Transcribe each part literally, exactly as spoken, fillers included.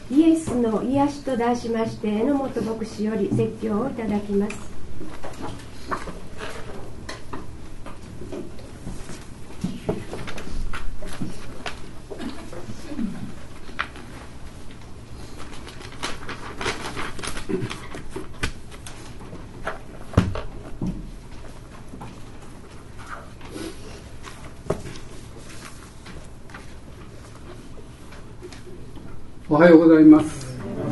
イエスの癒しと題しまして、榎本牧師より説教をいただきます。 おはようございます。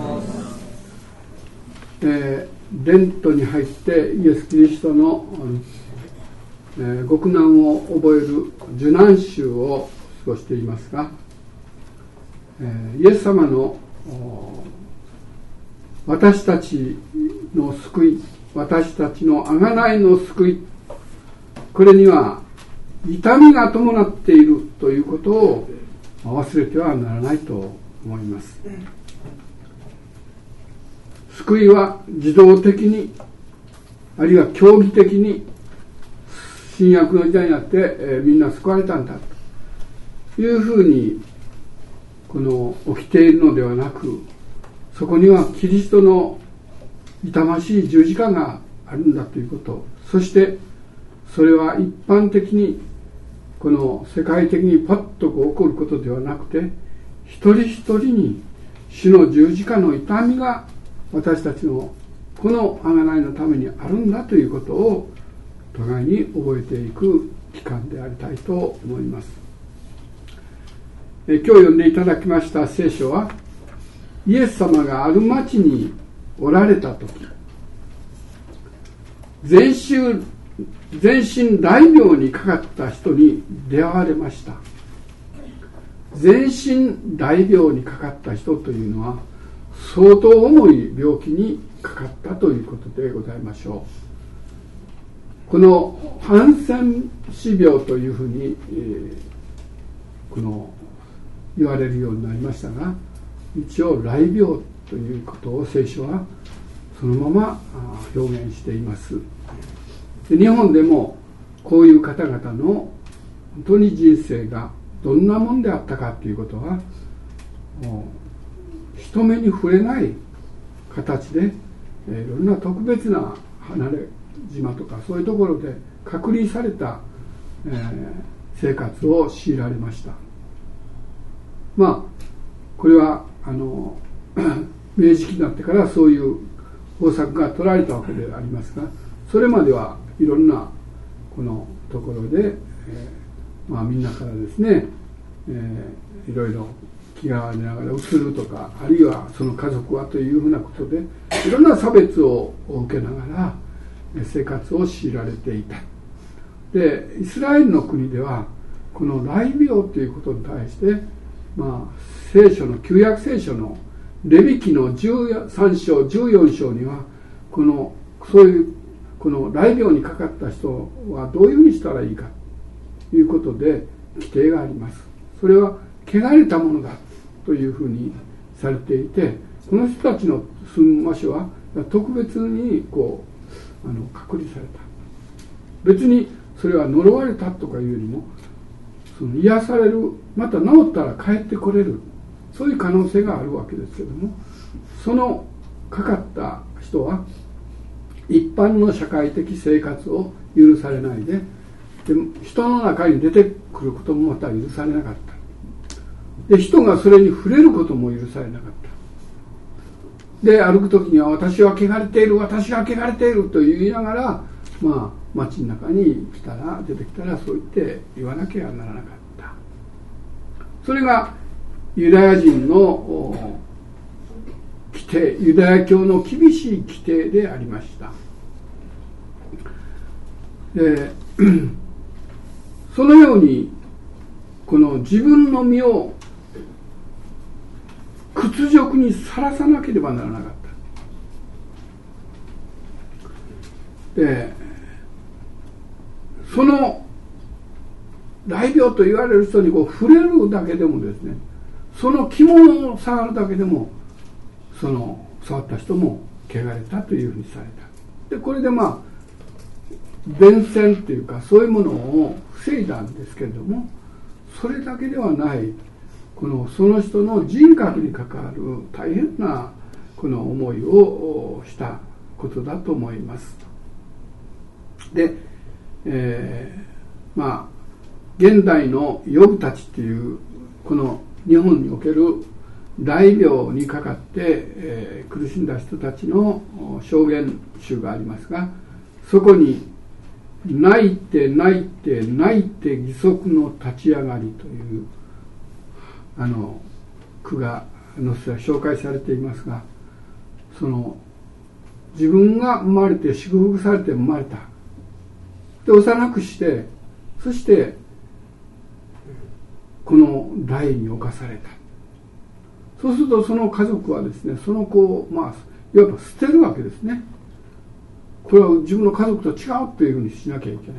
えー、レントに入ってイエス・キリストの、えー、極難を覚える受難週を過ごしていますが、えー、イエス様の私たちの救い、私たちの贖いの救い、これには痛みが伴っているということを忘れてはならないと思います。救いは自動的に、あるいは競技的に新約の時代になって、えー、みんな救われたんだというふうにこの起きているのではなく、そこにはキリストの痛ましい十字架があるんだということ、そしてそれは一般的にこの世界的にパッとこう起こることではなくて、一人一人に主の十字架の痛みが私たちのこの贖いのためにあるんだということを互いに覚えていく期間でありたいと思います。え今日読んでいただきました聖書は、イエス様がある町におられた時、全身全身大病にかかった人に出会われました。全身大病にかかった人というのは相当重い病気にかかったということでございましょう。このハンセン氏病というふうに、えー、この言われるようになりましたが、一応雷病ということを聖書はそのまま表現しています。で、日本でもこういう方々の本当に人生がどんなもんであったかということはもう人目に触れない形で、えー、いろんな特別な離れ島とかそういうところで隔離された、えー、生活を強いられました。まあこれはあの明治期になってからそういう方策が取られたわけでありますが、それまではいろんなこのところで、えーまあ、みんなからですね、えー、いろいろ気が出ながら移るとか、あるいはその家族はというふうなことでいろんな差別を受けながら生活を強いられていた。で、イスラエルの国ではこの雷病ということに対して、まあ、聖書の旧約聖書のレビ記のじゅうさん章じゅうよん章にはこのそういうこの雷病にかかった人はどういうふうにしたらいいかということで規定があります。それは汚れたものだというふうにされていて、この人たちの住む場所は特別にこうあの隔離された。別にそれは呪われたとかいうよりも、その癒される、また治ったら帰ってこれる、そういう可能性があるわけですけども、そのかかった人は一般の社会的生活を許されないで、で人の中に出てくることもまた許されなかった。で、人がそれに触れることも許されなかった。で、歩くときには私は汚れている、私は汚れていると言いながら、まあ街の中に来たら出てきたらそう言って言わなきゃならなかった。それがユダヤ人の規定、ユダヤ教の厳しい規定でありました。でそのようにこの自分の身を屈辱にさらさなければならなかった。でその雷病と言われる人にこう触れるだけでもですね、その着物を触るだけでもその触った人も汚れたというふうにされた。でこれでまあ伝染というかそういうものを防いだんですけれども、それだけではない、 このその人の人格に関わる大変なこの思いをしたことだと思います。で、えー、まあ現代のヨブたちっていうこの日本における大病にかかって、えー、苦しんだ人たちの証言集がありますが、そこに泣いて泣いて泣いて義足の立ち上がりというあの句が載せ紹介されていますが、その自分が生まれて祝福されて生まれた、で幼くして、そしてこの代に侵された。そうするとその家族はですね、その子をまあいわば捨てるわけですね。これは自分の家族と違うというふうにしなきゃいけない。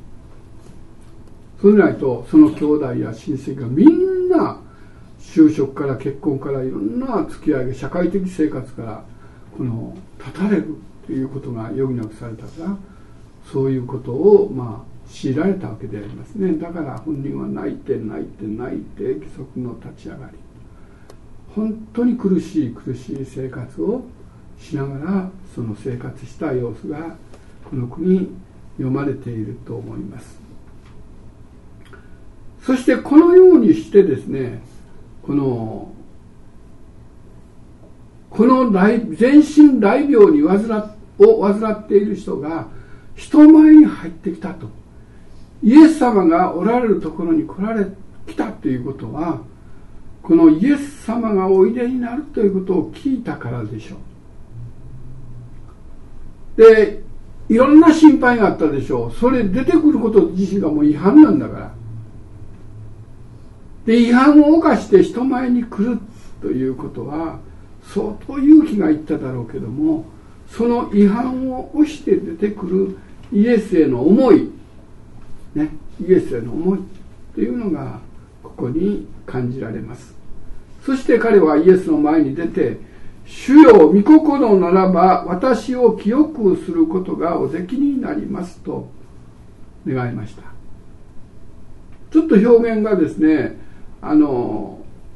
そうでないとその兄弟や親戚がみんな就職から結婚からいろんな付き合いが社会的生活からこの断たれるということが余儀なくされたから、そういうことをまあ強いられたわけでありますね。だから本人は泣いて泣いて泣いて義足の立ち上がり、本当に苦しい苦しい生活をしながらその生活した様子がこの句に読まれていると思います。そしてこのようにしてですね、このこの全身大病に患を患っている人が人前に入ってきたと、イエス様がおられるところに来られ来たということは、このイエス様がおいでになるということを聞いたからでしょう。で、いろんな心配があったでしょう。それ出てくること自身がもう違反なんだから。で、違反を犯して人前に来るということは相当勇気がいっただろうけども、その違反を押して出てくるイエスへの思い、ね、イエスへの思いというのがここに感じられます。そして彼はイエスの前に出て、主よ御心ならば私を清くすることがおできになりますと願いました。ちょっと表現がですね、あの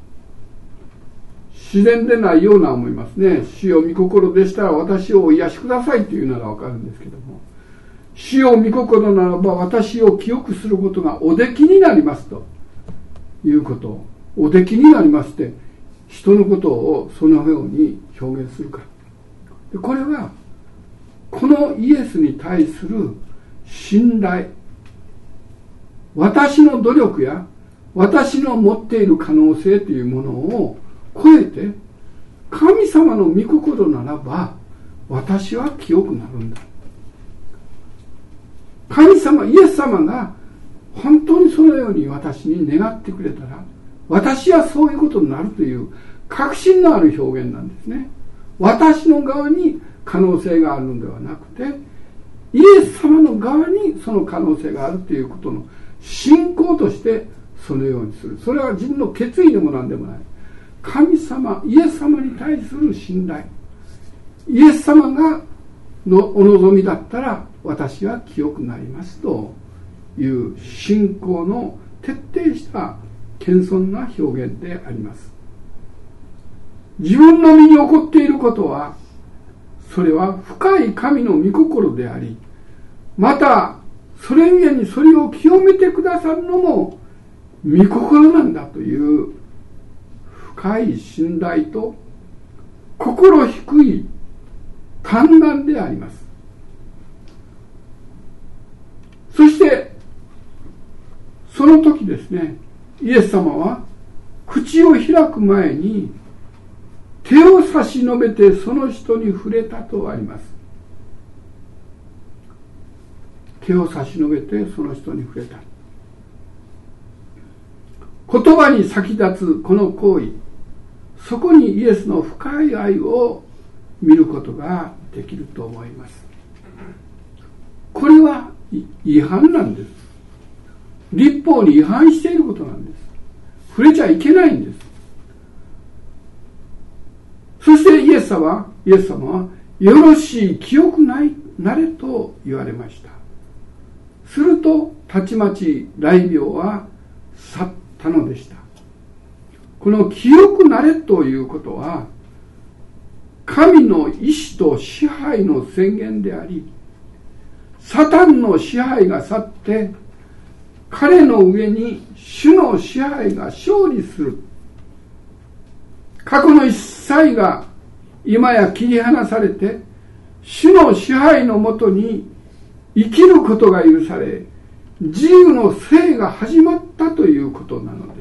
自然でないような思いますね。主よ御心でしたら私をお癒しくださいというならわかるんですけども、主よ御心ならば私を清くすることがおできになりますということを、おできになりますって人のことをそのように表現するか。でこれはこのイエスに対する信頼、私の努力や私の持っている可能性というものを超えて、神様の御心ならば私は清くなるんだ。神様、イエス様が本当にそのように私に願ってくれたら、私はそういうことになるという確信のある表現なんですね。私の側に可能性があるのではなくて、イエス様の側にその可能性があるということの信仰としてそのようにする。それは自分の決意でも何でもない。神様、イエス様に対する信頼。イエス様がのお望みだったら私は清くなりますという信仰の徹底した謙遜な表現であります。自分の身に起こっていることは、それは深い神の御心であり、またそれゆえにそれを清めてくださるのも御心なんだという深い信頼と心低い嘆願であります。そしてその時ですね、イエス様は口を開く前に手を差し伸べてその人に触れたとあります。手を差し伸べてその人に触れた。言葉に先立つこの行為、そこにイエスの深い愛を見ることができると思います。これは違反なんです。律法に違反していることなんです。触れちゃいけないんです。そしてイエス様は、イエス様はよろしい清くないなれと言われました。するとたちまち癩病は去ったのでした。 この清くなれということは神の意志と支配の宣言であり、サタンの支配が去って彼の上に主の支配が勝利する。過去の一切が今や切り離されて主の支配のもとに生きることが許され、自由の生が始まったということなのです。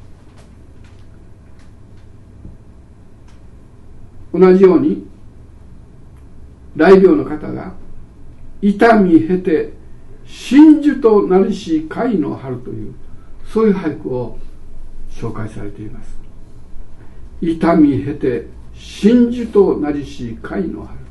同じように大病の方が痛み経て真珠となるし貝の春という、そういう俳句を紹介されています。痛み経て真珠となりし貝の春。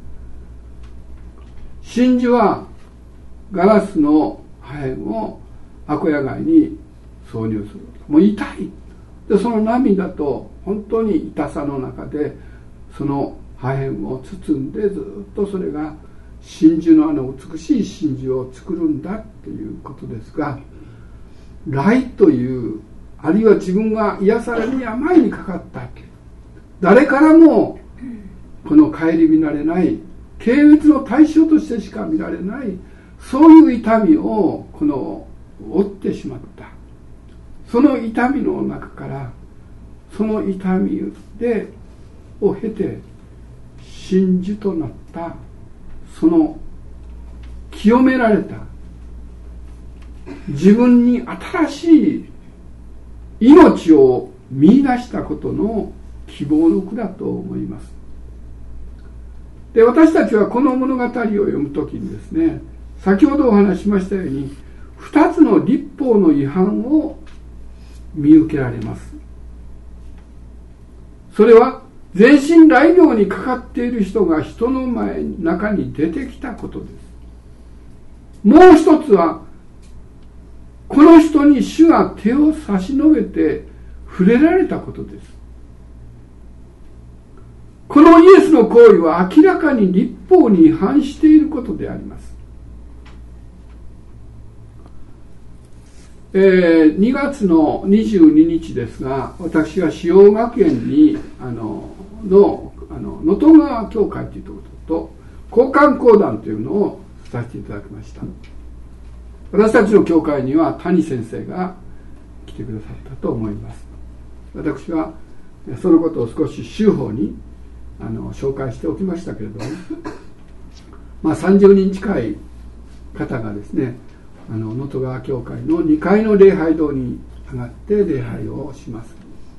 真珠はガラスの破片をアコヤ貝に挿入する。もう痛い。でその涙と本当に痛さの中でその破片を包んで、ずっとそれが真珠のあの美しい真珠を作るんだということですが、雷という、あるいは自分が癒される病にかかった、誰からもこの顧みられない軽蔑の対象としてしか見られない、そういう痛みをこの負ってしまった。その痛みの中から、その痛みでを経て真珠となった、その清められた自分に新しい命を見出したことの希望の句だと思います。で、私たちはこの物語を読むときにですね、先ほどお話ししましたように二つの律法の違反を見受けられます。それは全身雷病にかかっている人が人の前中に出てきたことです。もう一つは、この人に主が手を差し伸べて触れられたことです。このイエスの行為は明らかに律法に違反していることであります。えー、にがつのにじゅうににちですが、私は志陽学園にあののあの能登川教会というところと交換講談というのをさせていただきました。私たちの教会には谷先生が来てくださったと思います。私はそのことを少し週報にあの紹介しておきましたけれども、まあ、さんじゅうにん近い方がですね、あの能登川教会のにかいの礼拝堂に上がって礼拝をします。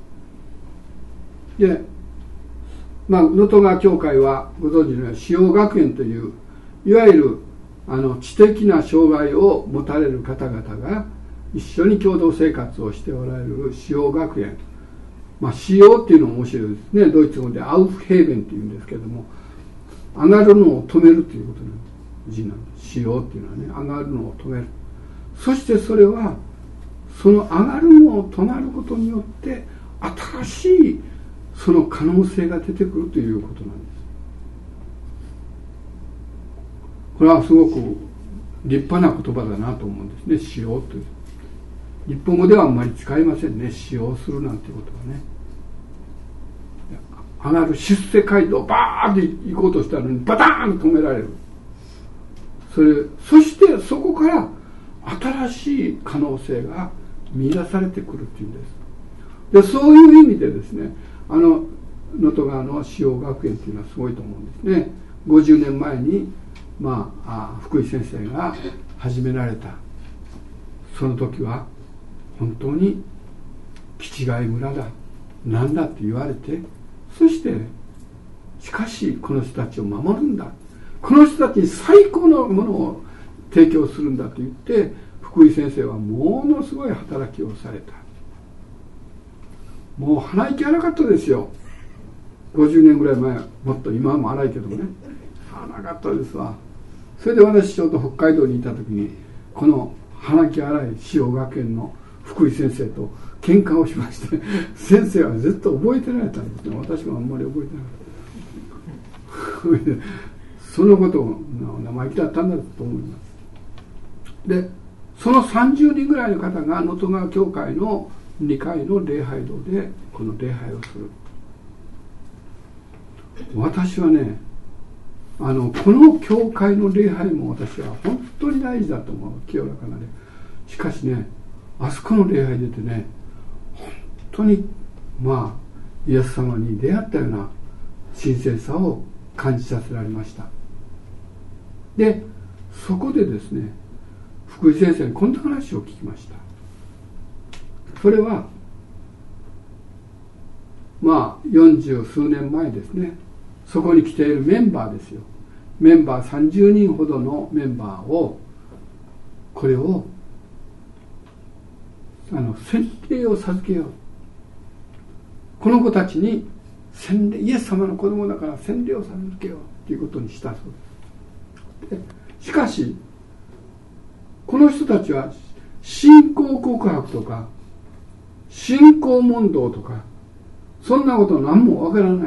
で、まあ、能登川教会はご存知のように志陽学園といういわゆるあの知的な障害を持たれる方々が一緒に共同生活をしておられる志陽学園、まあ、志陽っていうのも面白いですね。ドイツ語でアウフヘーベンっていうんですけれども、上がるのを止めるということの字なんです。志陽っていうのはね、上がるのを止める。そしてそれはその上がるのを止まることによって新しいその可能性が出てくるということなんです。これはすごく立派な言葉だなと思うんですね。使用という、日本語ではあんまり使いませんね。使用するなんていうことはね。上がる出世街道バーッて行こうとしたのにバターンと止められる。それそしてそこから新しい可能性が見出されてくるっていうんです。で、そういう意味でですね、あの能登川の志陽学園っていうのはすごいと思うんですね。ごじゅうねんまえに、まあ、あ福井先生が始められたその時は本当に気違い村だなんだって言われて、そしてしかしこの人たちを守るんだ、この人たちに最高のものを提供するんだと言って福井先生はものすごい働きをされた。もう鼻息荒かったですよ。ごじゅうねんぐらい前、もっと今はも荒いけどもね、荒かったですわ。それで私ちょうど北海道にいた時にこの鼻息荒い志陽学園の福井先生と喧嘩をしまして、先生はずっと覚えてられたんですね。私はあんまり覚えてなかった。そのことを生意気だったんだと思います。で、そのさんじゅうにんぐらいの方が能登川教会のにかいの礼拝堂でこの礼拝をする。私はね、あのこの教会の礼拝も私は本当に大事だと思う。清らかな礼。しかしね、あそこの礼拝出てね、本当にまあイエス様に出会ったような神聖さを感じさせられました。で、そこでですね、福井先生にこんな話を聞きました。それはまあよんじゅうすうねんまえですね。そこに来ているメンバーですよ。メンバーさんじゅうにんほどのメンバーを、これをあの洗礼を授けよう。この子たちに洗礼、イエス様の子供だから洗礼を授けようということにしたそうです。でしかしこの人たちは信仰告白とか信仰問答とかそんなこと何もわからない。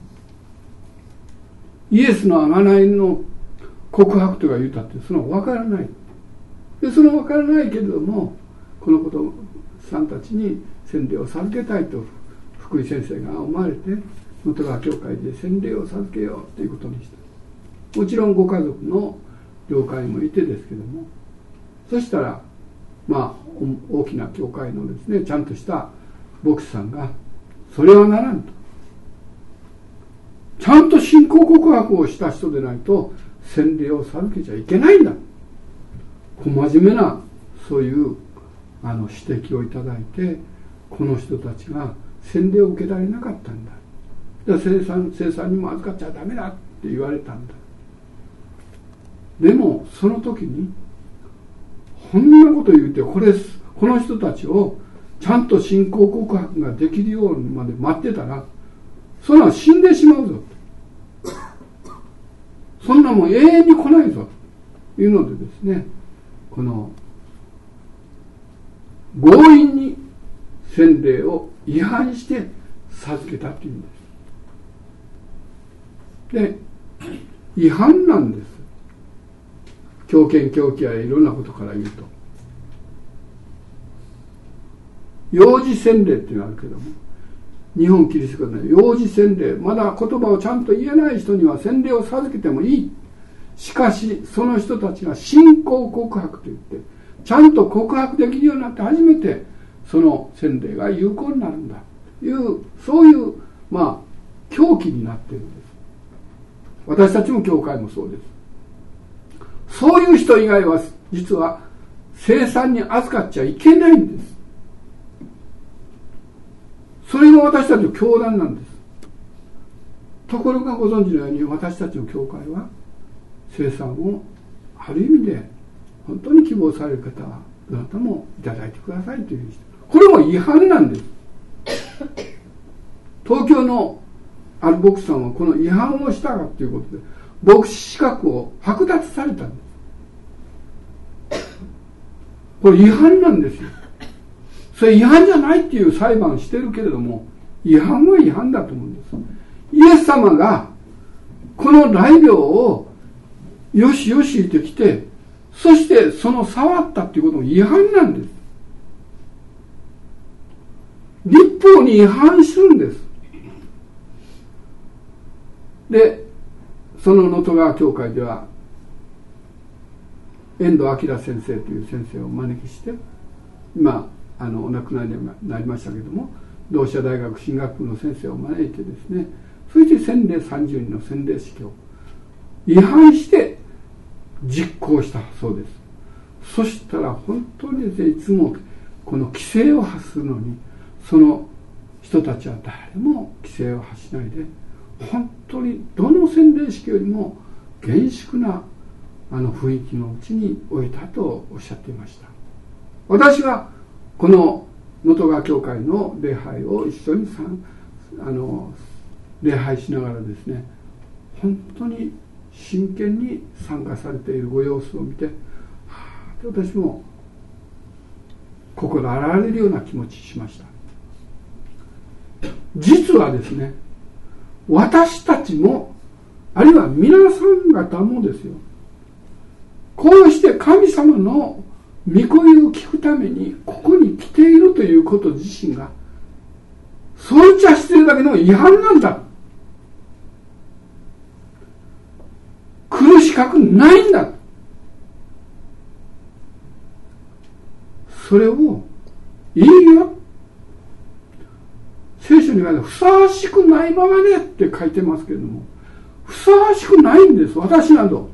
イエスの贖いの告白とか言うたってそのわからない。でそのわからないけれども、この子さんたちに洗礼を授けたいと福井先生が思われて、能登川教会で洗礼を授けようということにした。もちろんご家族の了解もいてですけども、そしたらまあ大きな教会のですね、ちゃんとした牧師さんが、それはならんと。ちゃんと信仰告白をした人でないと洗礼を授けちゃいけないんだ。小真面目なそういうあの指摘をいただいて、この人たちが洗礼を受けられなかったんだ。だから生産、生産にも預かっちゃダメだって言われたんだ。でもその時にこんなこと言うて、これこの人たちをちゃんと信仰告白ができるようにまで待ってたら、そんなの死んでしまうぞ、そんなもん永遠に来ないぞというのでですね、この強引に洗礼を違反して授けたというんです。で、違反なんです。強権強気やいろんなことから言うと、幼児洗礼っていうのがあるけども、日本キリスト教の幼児洗礼、まだ言葉をちゃんと言えない人には洗礼を授けてもいい。しかしその人たちが信仰告白といってちゃんと告白できるようになって初めてその洗礼が有効になるんだという、そういうまあ狂気になっているんです。私たちも教会もそうです。そういう人以外は実は聖餐に預かっちゃいけないんです。それが私たちの教団なんです。ところがご存知のように、私たちの教会は聖餐をある意味で本当に希望される方はどなたもいただいてくださいという人、これも違反なんです。東京のある牧師さんはこの違反をしたかということで牧師資格を剥奪されたんです。これ違反なんですよ。それ違反じゃないっていう裁判をしてるけれども、違反は違反だと思うんです。イエス様がこの雷病をよしよし言ってきて、そしてその触ったっていうことも違反なんです。律法に違反するんです。で、その能登川教会では遠藤明先生という先生をお招きして、今あのお亡くなりになりましたけれども、同志社大学神学部の先生を招いてですね、そして洗礼さんじゅうにんの洗礼式を違反して実行したそうです。そしたら本当にですね、いつもこの規制を発するのに、その人たちは誰も規制を発しないで、本当にどの洗礼式よりも厳粛なあの雰囲気のうちに終えたとおっしゃっていました。私はこの能登川教会の礼拝を一緒にさあの礼拝しながらですね、本当に真剣に参加されているご様子を見て、はあ、私も心洗われるような気持ちしました。実はですね、私たちもあるいは皆さん方もですよ、こうして神様の御声を聞くためにここに来ているということ自身がそういっちゃしてるだけの違反なんだ。苦しかくないんだ。それをいいよ。聖書にはふさわしくないままでって書いてますけれども、ふさわしくないんです。私など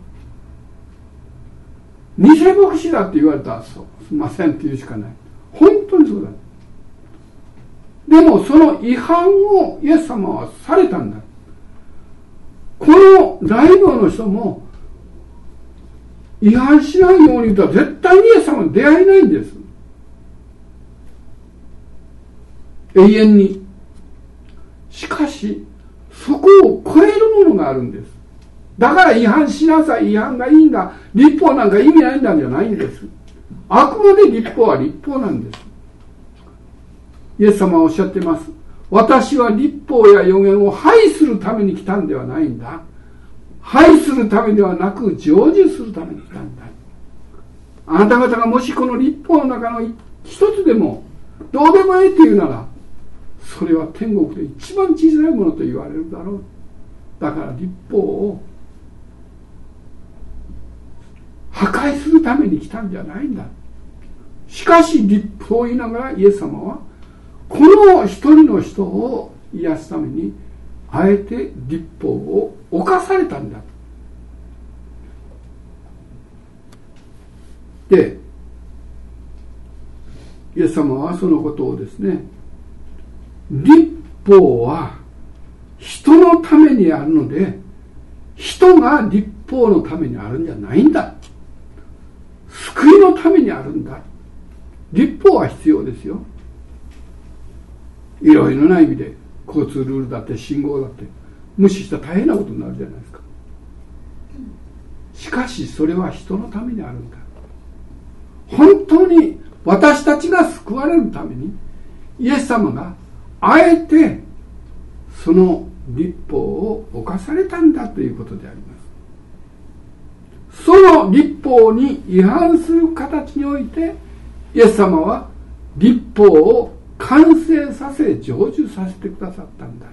偽牧師だって言われたらそうすいませんって言うしかない。本当にそうだ。でもその違反をイエス様はされたんだ。この大病の人も違反しないように言ったら絶対にイエス様に出会えないんです。永遠に。しかしそこを超えるものがあるんです。だから違反しなさい、違反がいいんだ、律法なんか意味ないんだじゃないんです。あくまで律法は律法なんです。イエス様はおっしゃっています。私は律法や預言を廃するために来たんではないんだ。廃するためではなく成就するために来たんだ。あなた方がもしこの律法の中の一つでもどうでもいいというなら、それは天国で一番小さいものと言われるだろう。だから律法を破壊するために来たんじゃないんだ。しかし律法を言いながらイエス様はこの一人の人を癒すためにあえて律法を犯されたんだ。で、イエス様はそのことをですね、律法は人のためにあるので、人が律法のためにあるんじゃないんだ。救いのためにあるんだ。律法は必要ですよ。いろいろな意味で交通ルールだって信号だって無視したら大変なことになるじゃないですか。しかしそれは人のためにあるんだ。本当に私たちが救われるためにイエス様があえてその律法を犯されたんだということであります。その律法に違反する形においてイエス様は律法を完成させ成就させてくださったんだ。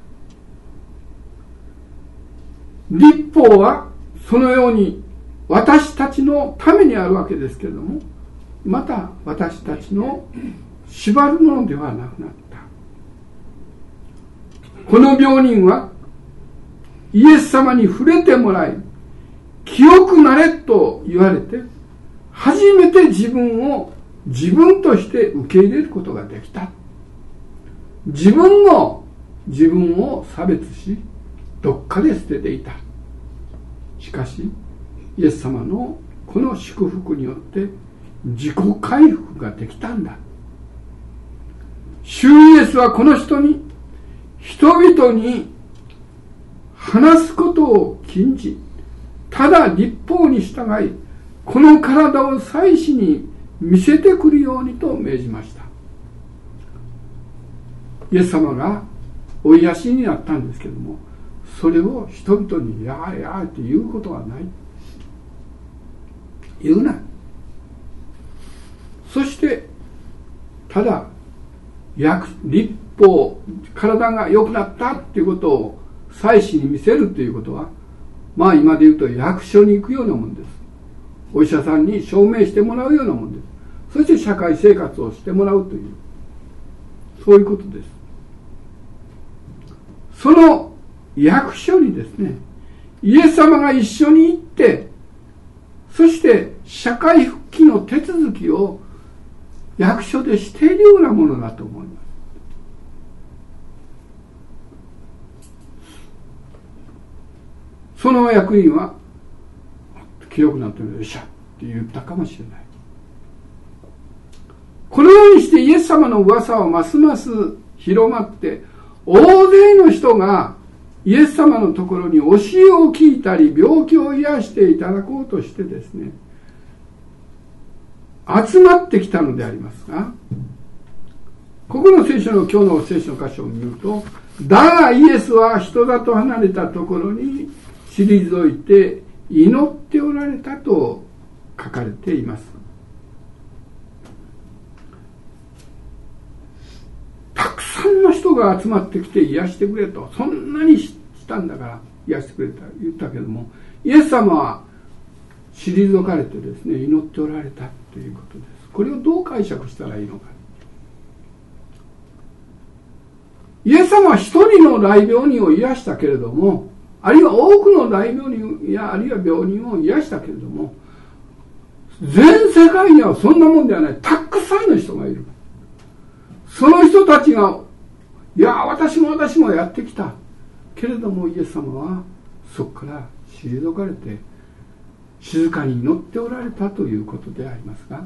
律法はそのように私たちのためにあるわけですけれども、また私たちの縛るものではなくなった。この病人はイエス様に触れてもらい清くなれと言われて初めて自分を自分として受け入れることができた。自分の自分を差別しどっかで捨てていた。しかしイエス様のこの祝福によって自己回復ができたんだ。主イエスはこの人に人々に話すことを禁じ、ただ律法に従いこの体を祭司に見せてくるようにと命じました。イエス様がお癒しになったんですけれども、それを人々にやーやーって言うことはない。言うな。そしてただ律法、体が良くなったっていうことを祭司に見せるということは、まあ今で言うと役所に行くようなもんです。お医者さんに証明してもらうようなもんです。そして社会生活をしてもらうという、そういうことです。その役所にですね、イエス様が一緒に行って、そして社会復帰の手続きを役所でしているようなものだと思います。その役員は清くなってるよっしゃって言ったかもしれない。このようにしてイエス様の噂はますます広まって、大勢の人がイエス様のところに教えを聞いたり病気を癒していただこうとしてですね、集まってきたのでありますが、ここの聖書の今日の聖書の箇所を見ると、だがイエスは人里離れたところに退いて祈っておられたと書かれています。 人が集まってきて癒してくれと、そんなにしたんだから癒してくれと言ったけども、イエス様は退かれてですね、祈っておられたということです。これをどう解釈したらいいのか。イエス様は一人の大病人を癒したけれども、あるいは多くの大病人やあるいは病人を癒したけれども、全世界にはそんなもんではない。たくさんの人がいる。その人たちが、いや私も私もやってきたけれども、イエス様はそこから退かれて静かに祈っておられたということでありますが、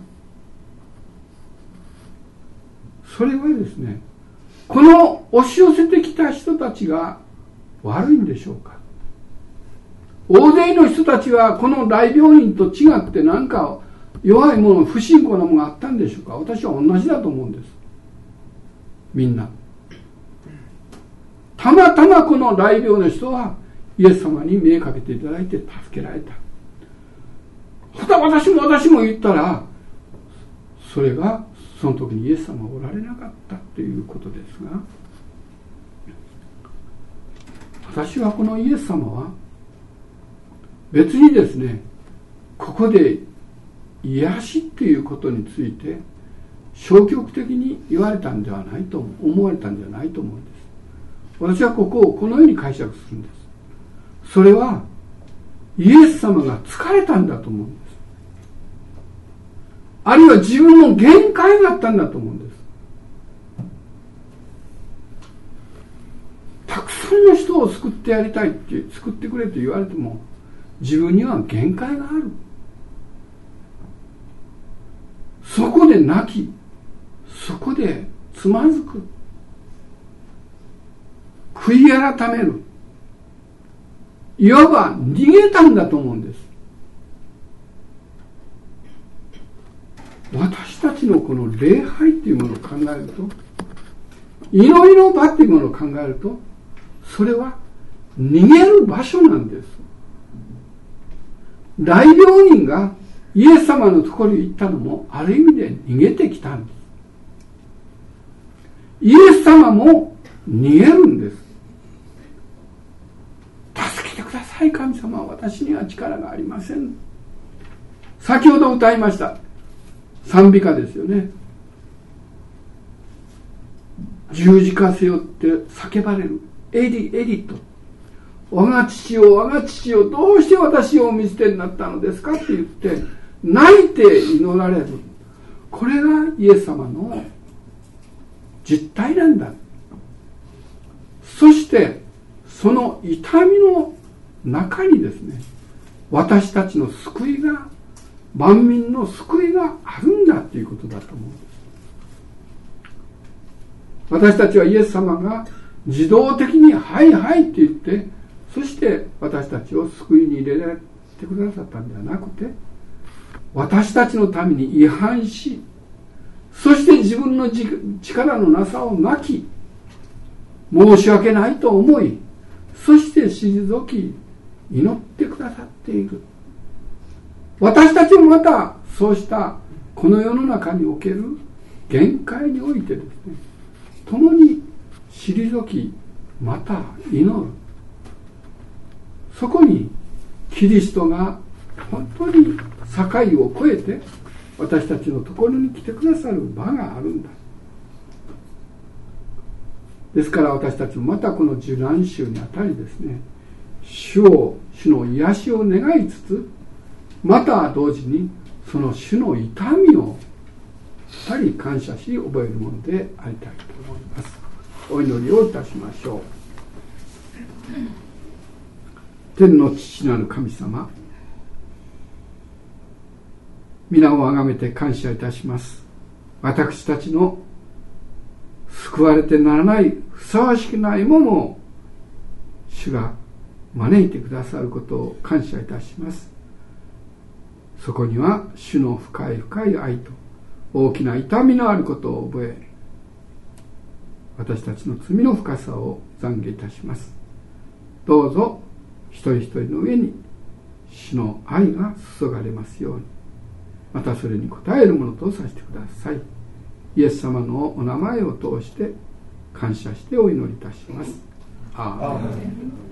それはですね、この押し寄せてきた人たちが悪いんでしょうか。大勢の人たちはこの大病人と違って何か弱いもの、不信仰なものがあったんでしょうか。私は同じだと思うんです。みんなたまたまこの大病の人はイエス様に目かけていただいて助けられた。また私も私も言ったら、それがその時にイエス様がおられなかったということですが、私はこのイエス様は別にですね、ここで癒しっていうことについて消極的に言われたんではないと思われたんじゃないと思うんです。私はここをこのように解釈するんです。それはイエス様が疲れたんだと思うんです。あるいは自分の限界があったんだと思うんです。たくさんの人を救ってやりたいって、救ってくれと言われても自分には限界がある。そこで泣き、そこでつまずく、悔い改める、いわば逃げたんだと思うんです。私たちのこの礼拝っていうものを考えると、祈りの場っていうものを考えると、それは逃げる場所なんです。大病人がイエス様のところに行ったのもある意味で逃げてきたんです。イエス様も逃げるんです。助けてください神様、私には力がありません。先ほど歌いました賛美歌ですよね。十字架背負って叫ばれるエリエリと、我が父よ我が父よ、どうして私をお見捨てになったのですかって言って泣いて祈られる。これがイエス様の実態なんだ。そしてその痛みの中にですね、私たちの救いが、万民の救いがあるんだということだと思うんです。私たちはイエス様が自動的にはいはいって言って、そして私たちを救いに入れられてくださったんではなくて、私たちのために違反し、そして自分の力のなさを泣き、申し訳ないと思い、そして退き祈ってくださっている。私たちもまたそうしたこの世の中における限界においてですね、共に退きまた祈る。そこにキリストが本当に境を越えて私たちのところに来てくださる場があるんだ。ですから私たちもまたこの受難週にあたりですね、主を主の癒しを願いつつ、また同時にその主の痛みをやはり感謝し覚えるものでありたいと思います。お祈りをいたしましょう。天の父なる神様、皆をあがめて感謝いたします。私たちの救われてならないふさわしくないものを主が招いてくださることを感謝いたします。そこには主の深い深い愛と大きな痛みのあることを覚え、私たちの罪の深さを懺悔いたします。どうぞ一人一人の上に主の愛が注がれますように、またそれに応えるものとさせてください。イエス様のお名前を通して感謝してお祈りいたします。アーメン。